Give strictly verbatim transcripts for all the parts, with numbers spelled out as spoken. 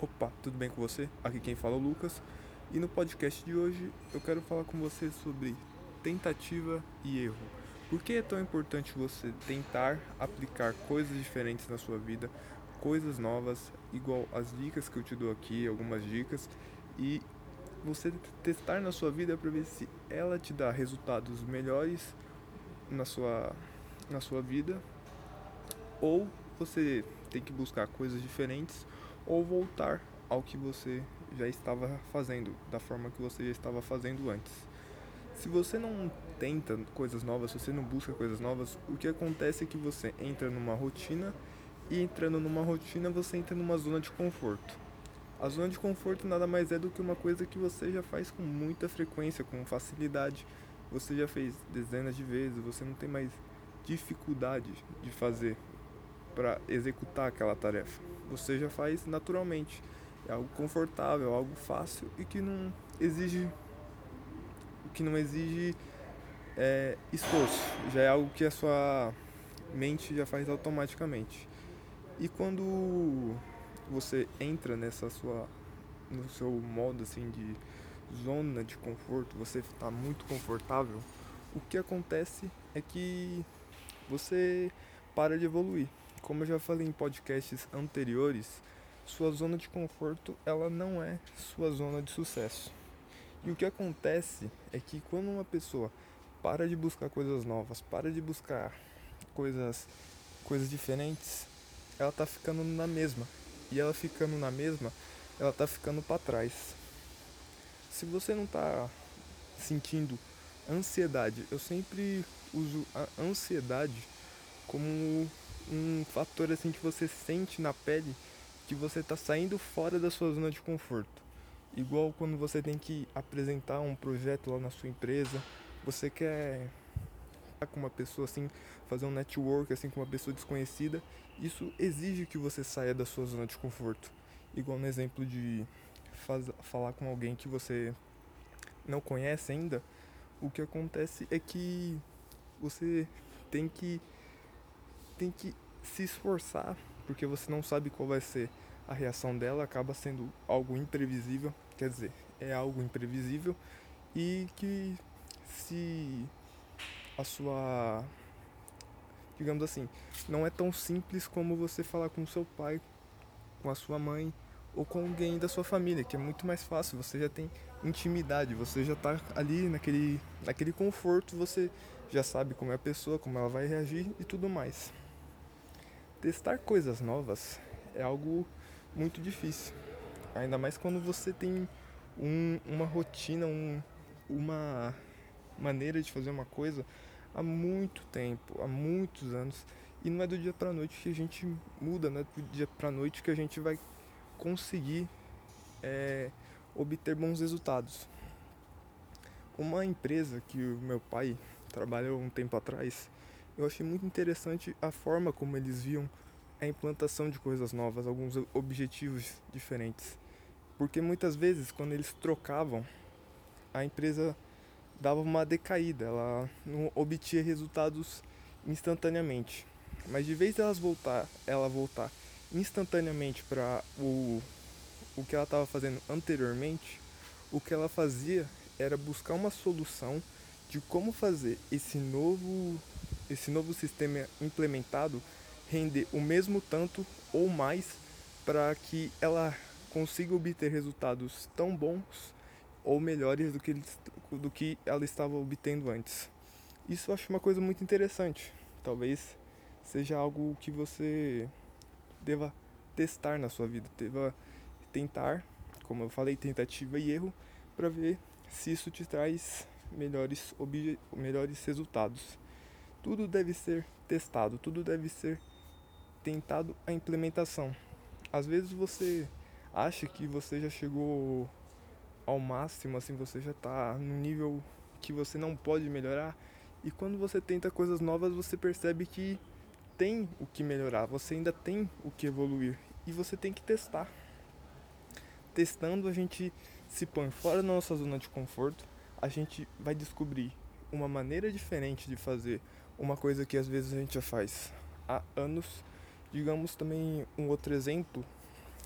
Opa, tudo bem com você? Aqui quem fala é o Lucas. E no podcast de hoje eu quero falar com você sobre tentativa e erro. Por que é tão importante você tentar aplicar coisas diferentes na sua vida, coisas novas, igual as dicas que eu te dou aqui, algumas dicas, e você testar na sua vida para ver se ela te dá resultados melhores na sua, na sua vida, ou você tem que buscar coisas diferentes ou voltar ao que você já estava fazendo, da forma que você já estava fazendo antes. Se você não tenta coisas novas, se você não busca coisas novas, o que acontece é que você entra numa rotina e entrando numa rotina você entra numa zona de conforto. A zona de conforto nada mais é do que uma coisa que você já faz com muita frequência, com facilidade. Você já fez dezenas de vezes, você não tem mais dificuldade de fazer para executar aquela tarefa. Você já faz naturalmente. É algo confortável, algo fácil e que não exige que não exige é, esforço. Já é algo que a sua mente já faz automaticamente. E quando você entra nessa sua no seu modo assim de zona de conforto, você está muito confortável, o que acontece é que você para de evoluir. Como eu já falei em podcasts anteriores, sua zona de conforto ela não é sua zona de sucesso. E o que acontece é que quando uma pessoa para de buscar coisas novas, para de buscar coisas coisas diferentes, ela tá ficando na mesma. E ela ficando na mesma, ela tá ficando para trás. Se você não tá sentindo ansiedade, eu sempre uso a ansiedade como um fator assim que você sente na pele que você está saindo fora da sua zona de conforto. Igual quando você tem que apresentar um projeto lá na sua empresa, você quer estar com uma pessoa assim, fazer um network assim com uma pessoa desconhecida, isso exige que você saia da sua zona de conforto. Igual no exemplo de faz, falar com alguém que você não conhece ainda, o que acontece é que você tem que tem que se esforçar, porque você não sabe qual vai ser a reação dela, acaba sendo algo imprevisível, quer dizer, é algo imprevisível e que se a sua, digamos assim, não é tão simples como você falar com seu pai, com a sua mãe ou com alguém da sua família, que é muito mais fácil, você já tem intimidade, você já tá ali naquele, naquele conforto, você já sabe como é a pessoa, como ela vai reagir e tudo mais. Testar coisas novas é algo muito difícil, ainda mais quando você tem um, uma rotina, um, uma maneira de fazer uma coisa há muito tempo, há muitos anos, e não é do dia pra noite que a gente muda, não é do dia pra noite que a gente vai conseguir é, obter bons resultados. Uma empresa que o meu pai trabalhou um tempo atrás, eu achei muito interessante a forma como eles viam a implantação de coisas novas, alguns objetivos diferentes. Porque muitas vezes, quando eles trocavam, a empresa dava uma decaída, ela não obtinha resultados instantaneamente. Mas de vez delas voltar, ela voltar instantaneamente para o, o que ela estava fazendo anteriormente, o que ela fazia era buscar uma solução de como fazer esse novo esse novo sistema implementado render o mesmo tanto ou mais para que ela consiga obter resultados tão bons ou melhores do que, do que ela estava obtendo antes. Isso eu acho uma coisa muito interessante. Talvez seja algo que você deva testar na sua vida, deva tentar, como eu falei, tentativa e erro, para ver se isso te traz melhores, obje- melhores resultados. Tudo deve ser testado, tudo deve ser tentado a implementação. Às vezes você acha que você já chegou ao máximo, assim, você já está no nível que você não pode melhorar, e quando você tenta coisas novas, você percebe que tem o que melhorar, você ainda tem o que evoluir, e você tem que testar. Testando, a gente se põe fora da nossa zona de conforto, a gente vai descobrir uma maneira diferente de fazer uma coisa que às vezes a gente já faz há anos. Digamos também um outro exemplo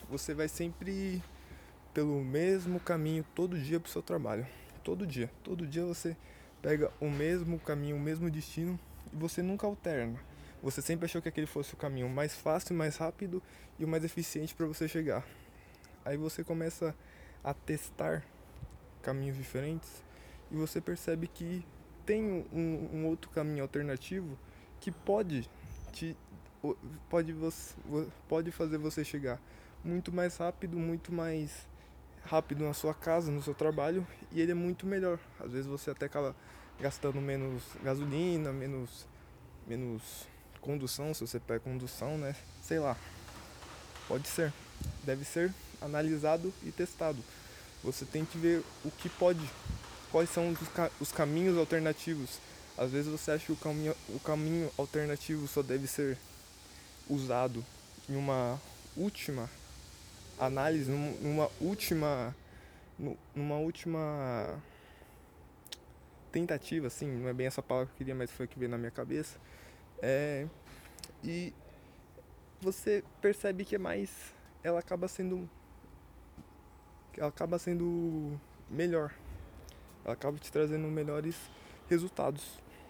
você vai sempre ir pelo mesmo caminho todo dia pro seu trabalho. Todo dia. Todo dia você pega o mesmo caminho, o mesmo destino e você nunca alterna. Você sempre achou que aquele fosse o caminho mais fácil, mais rápido e o mais eficiente para você chegar. Aí você começa a testar caminhos diferentes e você percebe que tem um, um outro caminho alternativo que pode te pode você pode fazer você chegar muito mais rápido, muito mais rápido na sua casa, no seu trabalho, e ele é muito melhor. Às vezes você até acaba gastando menos gasolina, menos menos condução, se você pega condução, né? Sei lá. Pode ser. Deve ser analisado e testado. Você tem que ver o que pode, quais são os, ca- os caminhos alternativos. Às vezes você acha que o caminho, o caminho alternativo só deve ser usado em uma última análise, num- numa última, nu- numa última tentativa, assim, não é bem essa palavra que eu queria, mas foi a que veio na minha cabeça. É, e você percebe que é mais, ela acaba sendo, ela acaba sendo melhor, ela acaba te trazendo melhores resultados.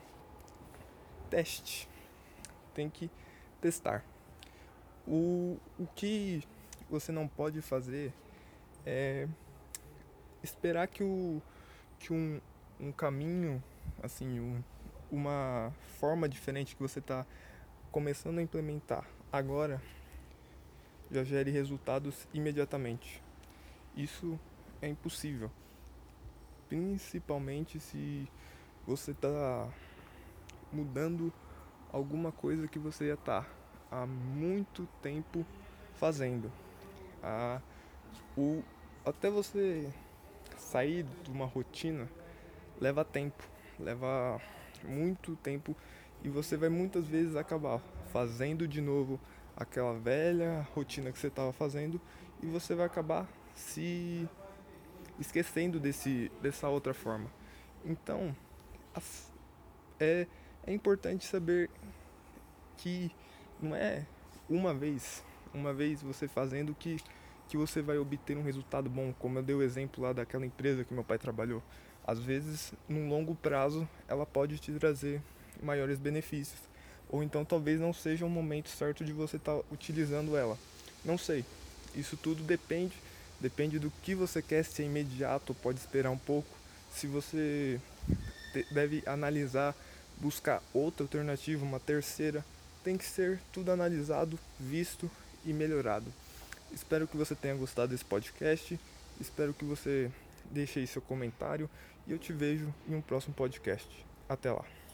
Teste, tem que testar. O, o que você não pode fazer é esperar que, o, que um, um caminho, assim, um, uma forma diferente que você está começando a implementar agora já gere resultados imediatamente. Isso é impossível, principalmente se você está mudando alguma coisa que você já está há muito tempo fazendo. A, o, até você sair de uma rotina leva tempo, leva muito tempo e você vai muitas vezes acabar fazendo de novo aquela velha rotina que você estava fazendo e você vai acabar se esquecendo desse, dessa outra forma. Então, as, é, é importante saber que não é uma vez, uma vez você fazendo que, que você vai obter um resultado bom, como eu dei o exemplo lá daquela empresa que meu pai trabalhou. Às vezes, num longo prazo, ela pode te trazer maiores benefícios. Ou então talvez não seja o momento certo de você estar utilizando ela. Não sei. Isso tudo depende, depende do que você quer, se é imediato, pode esperar um pouco. Se você te- deve analisar, buscar outra alternativa, uma terceira, tem que ser tudo analisado, visto e melhorado. Espero que você tenha gostado desse podcast, espero que você deixe aí seu comentário e eu te vejo em um próximo podcast. Até lá.